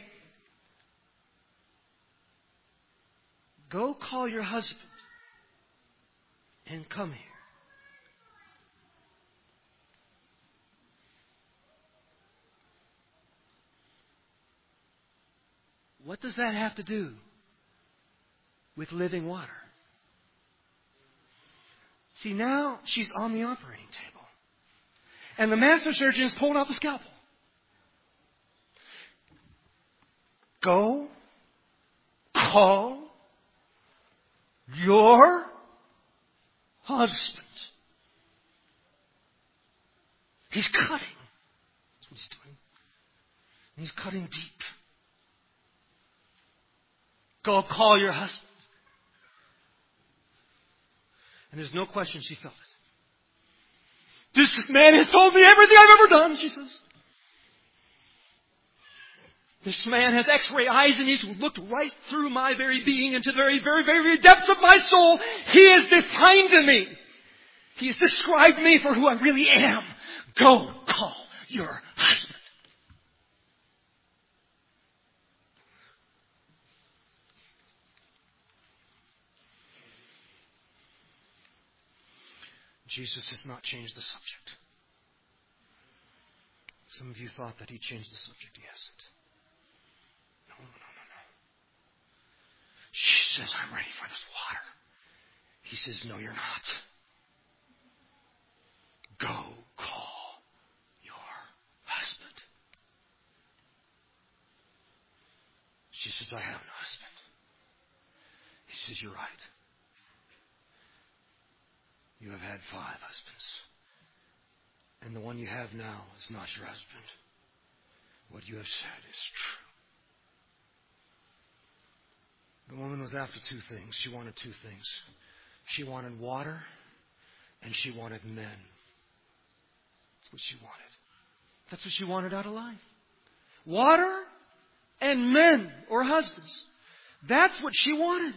"Go call your husband and come here." What does that have to do with living water? See, now she's on the operating table. And the master surgeon has pulled out the scalpel. Go call your husband. He's cutting. That's what he's doing. And he's cutting deep. Go call your husband. And there's no question she felt it. This man has told me everything I've ever done, she says. This man has x-ray eyes and he's looked right through my very being into the very, very, very depths of my soul. He has defined me. He has described me for who I really am. Go call your husband. Jesus has not changed the subject. Some of you thought that he changed the subject. He hasn't. No. She says, "I'm ready for this water." He says, "No, you're not. Go call your husband." She says, "I have no husband." He says, "You're right. You have had 5 husbands. And the one you have now is not your husband. What you have said is true." The woman was after 2 things. She wanted 2 things. She wanted water and she wanted men. That's what she wanted. That's what she wanted out of life. Water and men or husbands. That's what she wanted.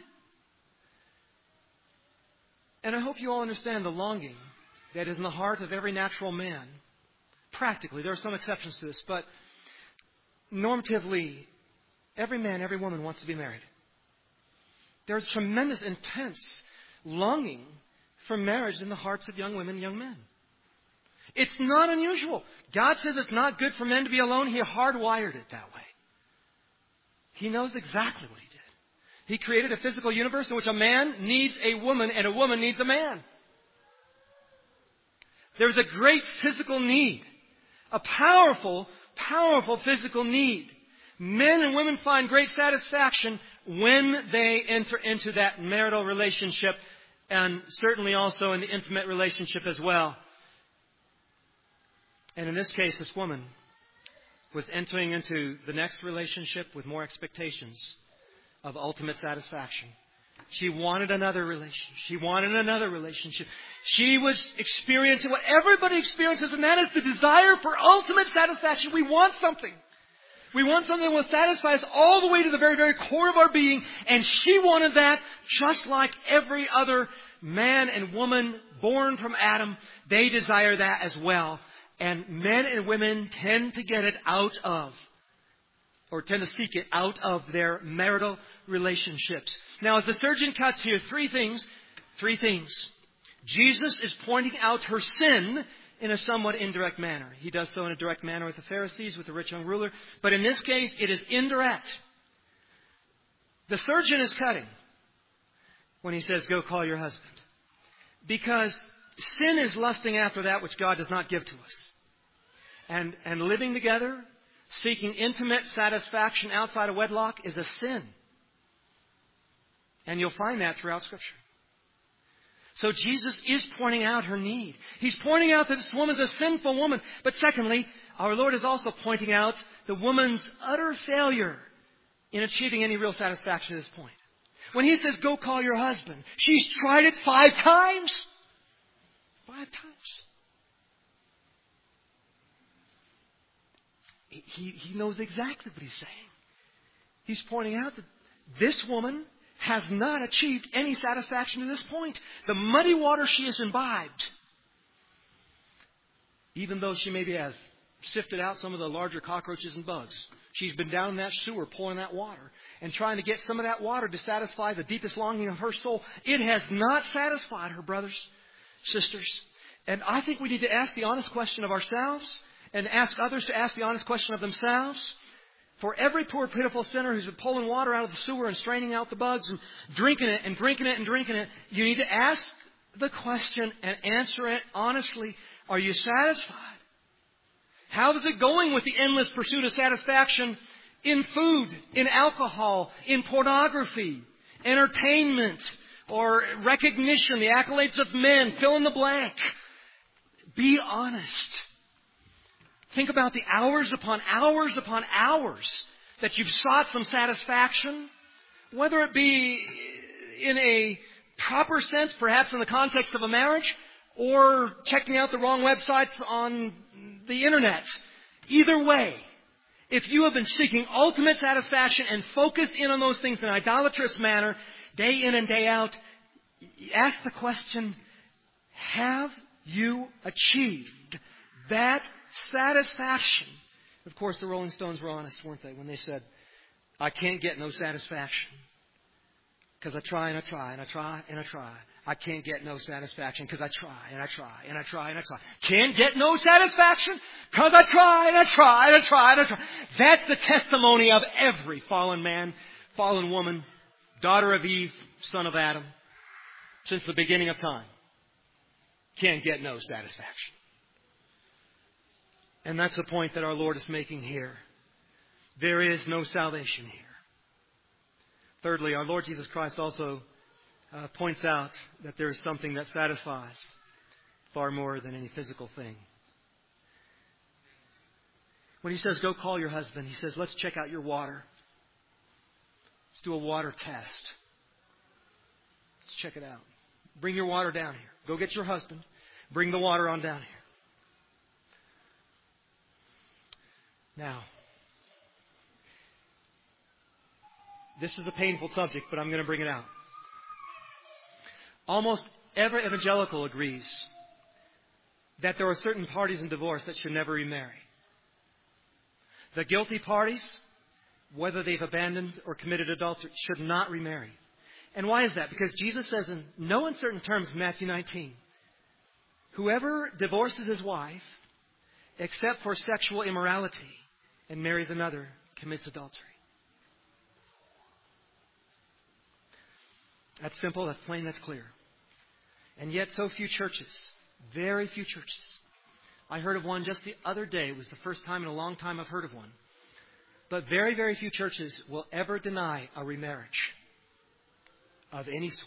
And I hope you all understand the longing that is in the heart of every natural man. Practically, there are some exceptions to this, but normatively, every man, every woman wants to be married. There's tremendous, intense longing for marriage in the hearts of young women and young men. It's not unusual. God says it's not good for men to be alone. He hardwired it that way. He knows exactly what He did. He created a physical universe in which a man needs a woman and a woman needs a man. There's a great physical need. A powerful, powerful physical need. Men and women find great satisfaction when they enter into that marital relationship, and certainly also in the intimate relationship as well. And in this case, this woman was entering into the next relationship with more expectations of ultimate satisfaction. She wanted another relationship. She wanted another relationship. She was experiencing what everybody experiences, and that is the desire for ultimate satisfaction. We want something. We want something that will satisfy us all the way to the very, very core of our being. And she wanted that just like every other man and woman born from Adam. They desire that as well. And men and women tend to get it out of, or tend to seek it out of their marital relationships. Now, as the surgeon cuts here, three things. Jesus is pointing out her sin in a somewhat indirect manner. He does so in a direct manner with the Pharisees, with the rich young ruler. But in this case, it is indirect. The surgeon is cutting when he says, "Go call your husband." Because sin is lusting after that which God does not give to us. And living together, seeking intimate satisfaction outside of wedlock is a sin. And you'll find that throughout Scripture. So Jesus is pointing out her need. He's pointing out that this woman's a sinful woman. But secondly, our Lord is also pointing out the woman's utter failure in achieving any real satisfaction at this point. When He says, go call your husband, she's tried it 5 times. 5 times. He knows exactly what He's saying. He's pointing out that this woman has not achieved any satisfaction to this point. The muddy water she has imbibed, even though she maybe has sifted out some of the larger cockroaches and bugs, she's been down in that sewer pulling that water and trying to get some of that water to satisfy the deepest longing of her soul. It has not satisfied her, brothers, sisters. And I think we need to ask the honest question of ourselves and ask others to ask the honest question of themselves. For every poor, pitiful sinner who's been pulling water out of the sewer and straining out the bugs and drinking it and drinking it and drinking it, you need to ask the question and answer it honestly. Are you satisfied? How is it going with the endless pursuit of satisfaction in food, in alcohol, in pornography, entertainment, or recognition, the accolades of men? Fill in the blank. Be honest. Think about the hours upon hours upon hours that you've sought some satisfaction, whether it be in a proper sense, perhaps in the context of a marriage, or checking out the wrong websites on the internet. Either way, if you have been seeking ultimate satisfaction and focused in on those things in an idolatrous manner, day in and day out, ask the question, have you achieved that satisfaction? Of course, the Rolling Stones were honest, weren't they, when they said, I can't get no satisfaction. Because I try and I try and I try and I try. I can't get no satisfaction because I try and I try and I try and I try. Can't get no satisfaction because I try and I try and I try and I try. That's the testimony of every fallen man, fallen woman, daughter of Eve, son of Adam, since the beginning of time. Can't get no satisfaction. And that's the point that our Lord is making here. There is no salvation here. Thirdly, our Lord Jesus Christ also points out that there is something that satisfies far more than any physical thing. When He says, go call your husband, He says, let's check out your water. Let's do a water test. Let's check it out. Bring your water down here. Go get your husband. Bring the water on down here. Now, this is a painful subject, but I'm going to bring it out. Almost every evangelical agrees that there are certain parties in divorce that should never remarry. The guilty parties, whether they've abandoned or committed adultery, should not remarry. And why is that? Because Jesus says in no uncertain terms in Matthew 19, whoever divorces his wife, except for sexual immorality, and marries another, commits adultery. That's simple, that's plain, that's clear. And yet so few churches, very few churches. I heard of one just the other day. It was the first time in a long time I've heard of one. But very, very few churches will ever deny a remarriage of any sort.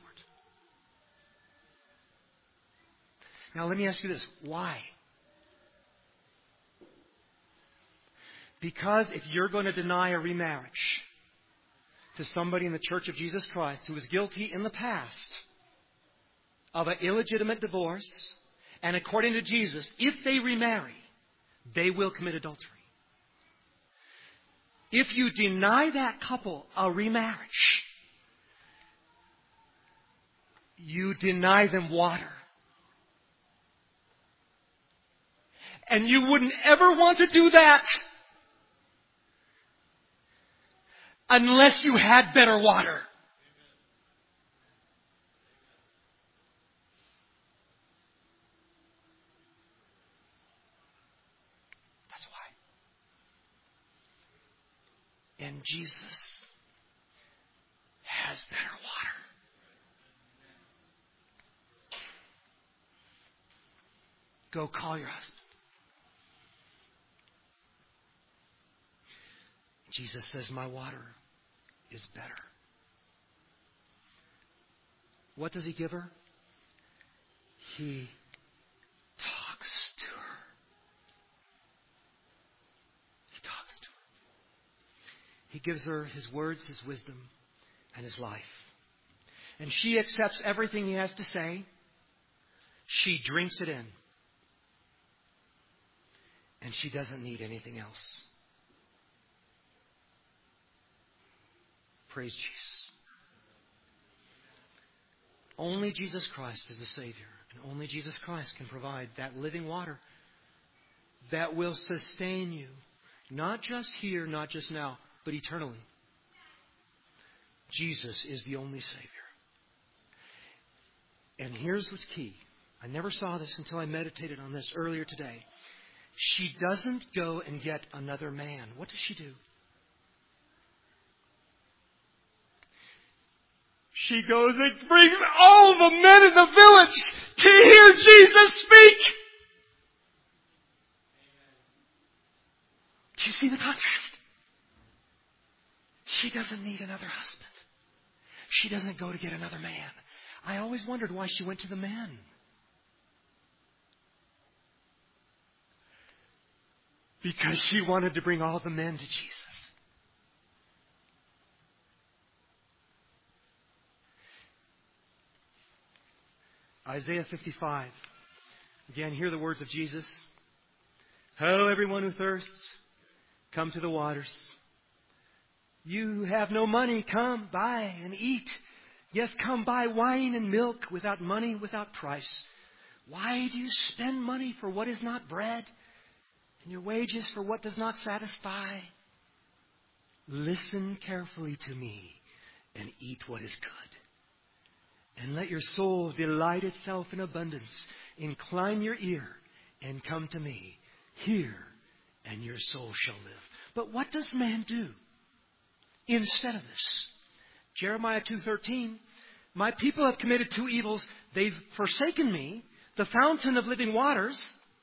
Now let me ask you this. Why? Because if you're going to deny a remarriage to somebody in the Church of Jesus Christ who was guilty in the past of an illegitimate divorce, and according to Jesus, if they remarry, they will commit adultery. If you deny that couple a remarriage, you deny them water. And you wouldn't ever want to do that unless you had better water. That's why. And Jesus has better water. Go call your husband. Jesus says, my water is better. What does He give her? He talks to her. He talks to her. He gives her His words, His wisdom, and His life. And she accepts everything He has to say. She drinks it in. And she doesn't need anything else. Praise Jesus. Only Jesus Christ is the Savior. And only Jesus Christ can provide that living water that will sustain you. Not just here, not just now, but eternally. Jesus is the only Savior. And here's what's key. I never saw this until I meditated on this earlier today. She doesn't go and get another man. What does she do? She goes and brings all the men in the village to hear Jesus speak. Do you see the contrast? She doesn't need another husband. She doesn't go to get another man. I always wondered why she went to the men. Because she wanted to bring all the men to Jesus. Isaiah 55. Again, hear the words of Jesus. Hello, everyone who thirsts. Come to the waters. You who have no money, come, buy and eat. Yes, come buy wine and milk without money, without price. Why do you spend money for what is not bread, and your wages for what does not satisfy? Listen carefully to me and eat what is good. And let your soul delight itself in abundance. Incline your ear and come to me. Hear, and your soul shall live. But what does man do instead of this? Jeremiah 2:13, my people have committed two evils. They've forsaken me, the fountain of living waters,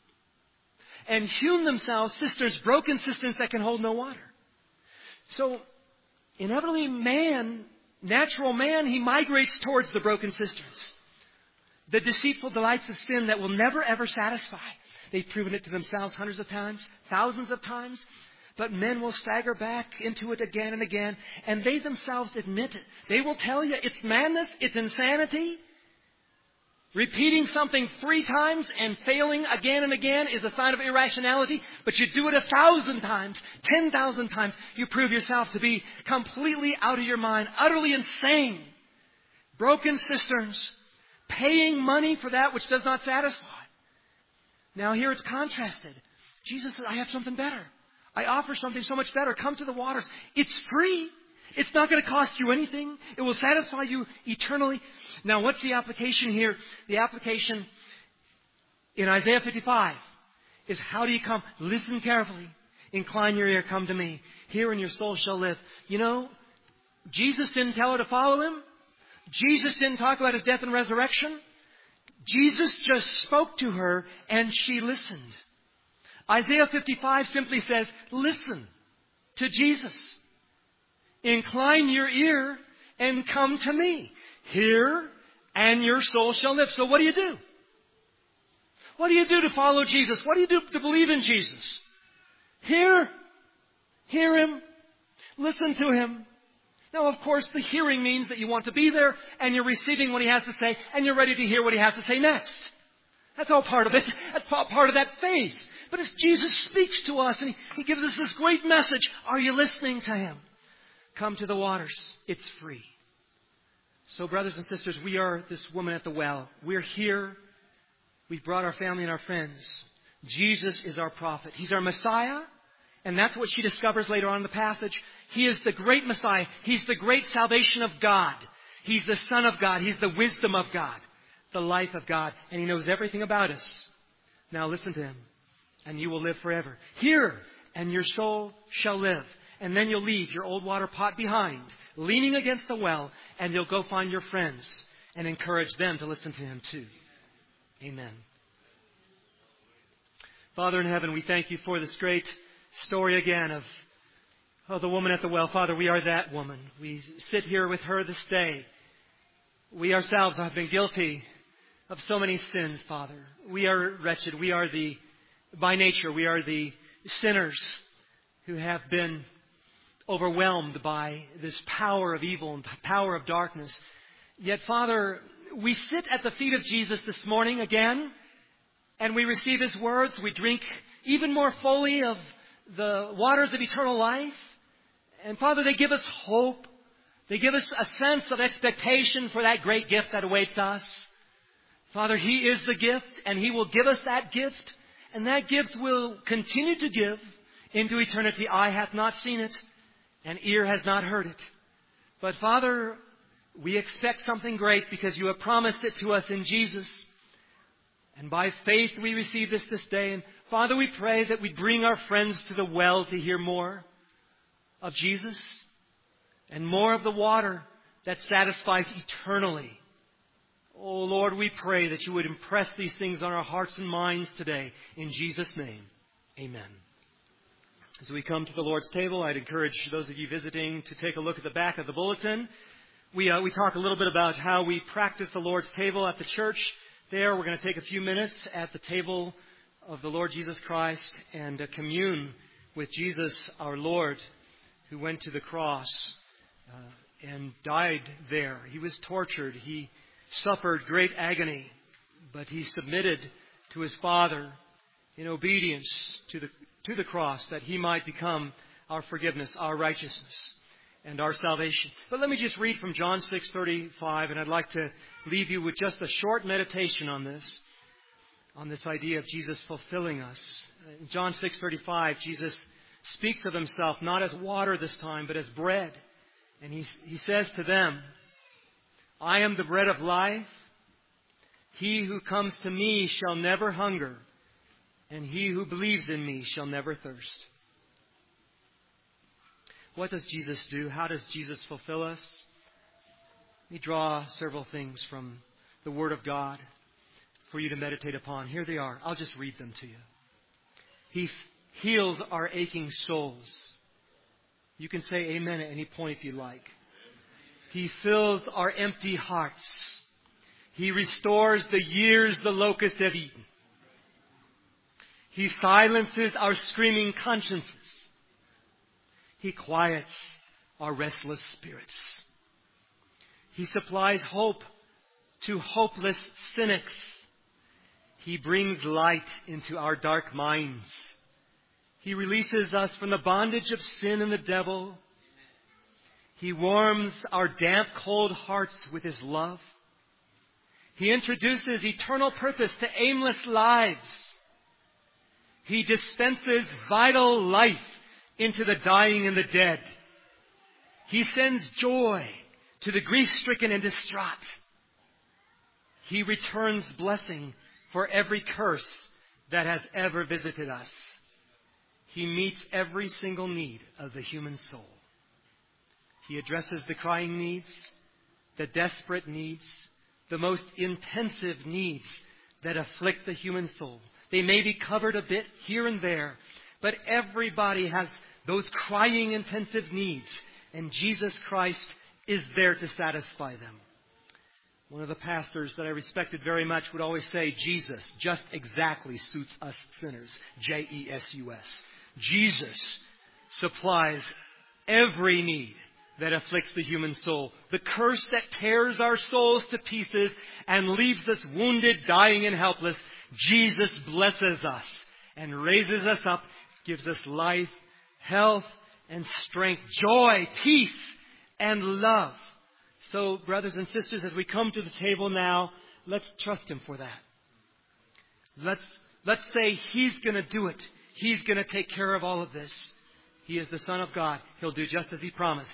and hewn themselves cisterns, broken cisterns that can hold no water. So, inevitably man, natural man, he migrates towards the broken cisterns. The deceitful delights of sin that will never ever satisfy. They've proven it to themselves hundreds of times, thousands of times. But men will stagger back into it again and again. And they themselves admit it. They will tell you it's madness, it's insanity. Repeating something 3 times and failing again and again is a sign of irrationality. But you do it 1,000 times, 10,000 times. You prove yourself to be completely out of your mind, utterly insane. Broken cisterns, paying money for that which does not satisfy. Now here it's contrasted. Jesus said, I have something better. I offer something so much better. Come to the waters. It's free. It's not going to cost you anything. It will satisfy you eternally. Now, what's the application here? The application in Isaiah 55 is how do you come? Listen carefully. Incline your ear. Come to me. Hear and your soul shall live. You know, Jesus didn't tell her to follow Him. Jesus didn't talk about His death and resurrection. Jesus just spoke to her and she listened. Isaiah 55 simply says, listen to Jesus. Incline your ear and come to me. Hear and your soul shall live. So what do you do? What do you do to follow Jesus? What do you do to believe in Jesus? Hear Him. Listen to Him. Now, of course, the hearing means that you want to be there and you're receiving what He has to say and you're ready to hear what He has to say next. That's all part of it. That's part of that faith. But as Jesus speaks to us and He gives us this great message, are you listening to Him? Come to the waters. It's free. So, brothers and sisters, we are this woman at the well. We're here. We've brought our family and our friends. Jesus is our prophet. He's our Messiah. And that's what she discovers later on in the passage. He is the great Messiah. He's the great salvation of God. He's the Son of God. He's the wisdom of God. The life of God. And He knows everything about us. Now listen to Him. And you will live forever. Hear, and your soul shall live. And then you'll leave your old water pot behind, leaning against the well, and you'll go find your friends and encourage them to listen to Him too. Amen. Father in heaven, we thank You for this great story again Oh, the woman at the well, Father, we are that woman. We sit here with her this day. We ourselves have been guilty of so many sins, Father. We are wretched. By nature, we are the sinners who have been overwhelmed by this power of evil and power of darkness. Yet, Father, we sit at the feet of Jesus this morning again, and we receive His words. We drink even more fully of the waters of eternal life. And Father, they give us hope. They give us a sense of expectation for that great gift that awaits us. Father, He is the gift, and He will give us that gift. And that gift will continue to give into eternity. Eye hath not seen it, and ear has not heard it. But Father, we expect something great because You have promised it to us in Jesus. And by faith we receive this day. And Father, we pray that we bring our friends to the well to hear more of Jesus and more of the water that satisfies eternally. Oh Lord, we pray that You would impress these things on our hearts and minds today. In Jesus' name, amen. As we come to the Lord's table, I'd encourage those of you visiting to take a look at the back of the bulletin. We talk a little bit about how we practice the Lord's table at the church. There, we're going to take a few minutes at the table of the Lord Jesus Christ and commune with Jesus, our Lord, who went to the cross and died there. He was tortured. He suffered great agony, but He submitted to His Father in obedience to the cross, that He might become our forgiveness, our righteousness, and our salvation. But let me just read from John 6:35, and I'd like to leave you with just a short meditation on this idea of Jesus fulfilling us. In John 6:35, Jesus speaks of Himself not as water this time, but as bread. And He says to them, I am the bread of life. He who comes to Me shall never hunger, and he who believes in Me shall never thirst. What does Jesus do? How does Jesus fulfill us? Let me draw several things from the Word of God for you to meditate upon. Here they are. I'll just read them to you. He heals our aching souls. You can say amen at any point if you like. He fills our empty hearts. He restores the years the locusts have eaten. He silences our screaming consciences. He quiets our restless spirits. He supplies hope to hopeless cynics. He brings light into our dark minds. He releases us from the bondage of sin and the devil. He warms our damp, cold hearts with His love. He introduces eternal purpose to aimless lives. He dispenses vital life into the dying and the dead. He sends joy to the grief-stricken and distraught. He returns blessing for every curse that has ever visited us. He meets every single need of the human soul. He addresses the crying needs, the desperate needs, the most intensive needs that afflict the human soul. They may be covered a bit here and there, but everybody has those crying, intensive needs, and Jesus Christ is there to satisfy them. One of the pastors that I respected very much would always say, Jesus just exactly suits us sinners. J-E-S-U-S. Jesus supplies every need that afflicts the human soul. The curse that tears our souls to pieces and leaves us wounded, dying, and helpless. Jesus blesses us and raises us up, gives us life, health, and strength, joy, peace, and love. So, brothers and sisters, as we come to the table now, let's trust Him for that. Let's say He's going to do it. He's going to take care of all of this. He is the Son of God. He'll do just as He promised.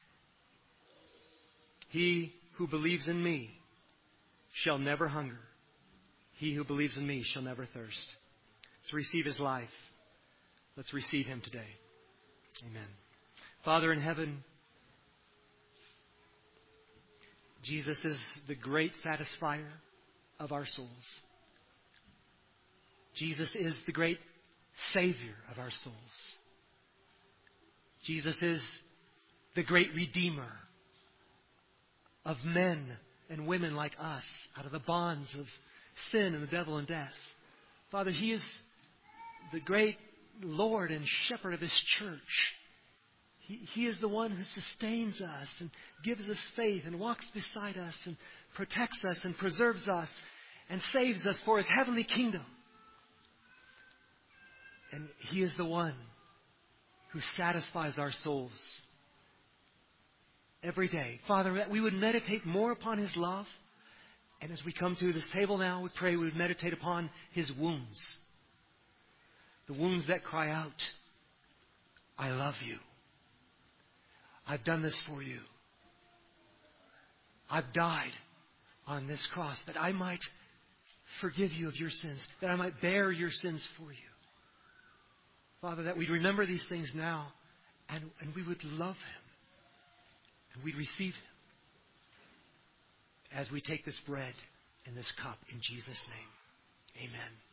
He who believes in Me shall never hunger. He who believes in Me shall never thirst. Let's receive His life. Let's receive Him today. Amen. Father in heaven, Jesus is the great satisfier of our souls. Jesus is the great Savior of our souls. Jesus is the great Redeemer of men and women like us out of the bonds of sin and the devil and death. Father, He is the great Lord and Shepherd of His church. He is the one who sustains us and gives us faith and walks beside us and protects us and preserves us and saves us for His heavenly kingdom. And He is the one who satisfies our souls every day. Father, that we would meditate more upon His love. And as we come to this table now, we pray we would meditate upon His wounds. The wounds that cry out, I love you. I've done this for you. I've died on this cross that I might forgive you of your sins, that I might bear your sins for you. Father, that we'd remember these things now and we would love Him and we'd receive Him as we take this bread and this cup in Jesus' name. Amen.